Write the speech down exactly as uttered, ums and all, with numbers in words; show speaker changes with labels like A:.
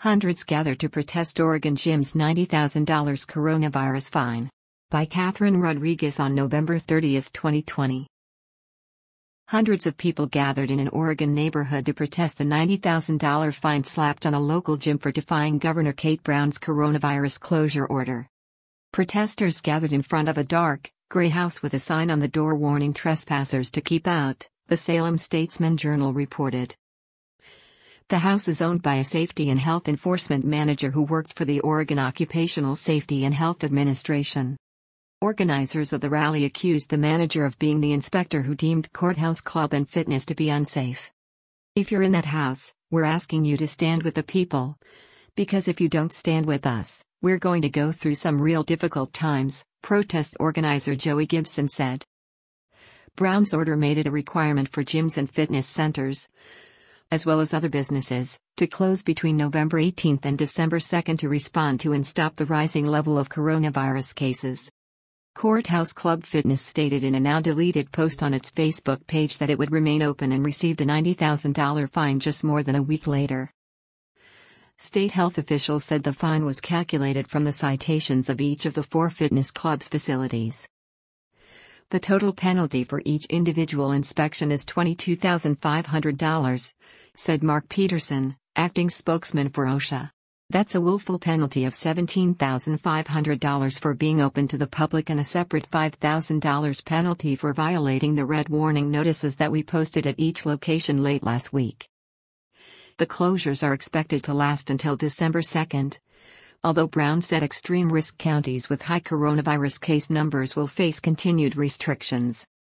A: Hundreds gathered to protest Oregon gym's ninety thousand dollars coronavirus fine. By Catherine Rodriguez on November thirtieth, twenty twenty. Hundreds of people gathered in an Oregon neighborhood to protest the ninety thousand dollars fine slapped on a local gym for defying Governor Kate Brown's coronavirus closure order. Protesters gathered in front of a dark, gray house with a sign on the door warning trespassers to keep out, the Salem Statesman-Journal reported. The house is owned by a safety and health enforcement manager who worked for the Oregon Occupational Safety and Health Administration. Organizers of the rally accused the manager of being the inspector who deemed Courthouse Club and Fitness to be unsafe. "If you're in that house, we're asking you to stand with the people. Because if you don't stand with us, we're going to go through some real difficult times," protest organizer Joey Gibson said. Brown's order made it a requirement for gyms and fitness centers, as well as other businesses, to close between November eighteenth and December second to respond to and stop the rising level of coronavirus cases. Courthouse Club Fitness stated in a now-deleted post on its Facebook page that it would remain open and received a ninety thousand dollars fine just more than a week later. State health officials said the fine was calculated from the citations of each of the four fitness clubs' facilities. The total penalty for each individual inspection is twenty-two thousand five hundred dollars, said Mark Peterson, acting spokesman for OSHA. That's a willful penalty of seventeen thousand five hundred dollars for being open to the public and a separate five thousand dollars penalty for violating the red warning notices that we posted at each location late last week. The closures are expected to last until December second. Although Brown said extreme risk counties with high coronavirus case numbers will face continued restrictions.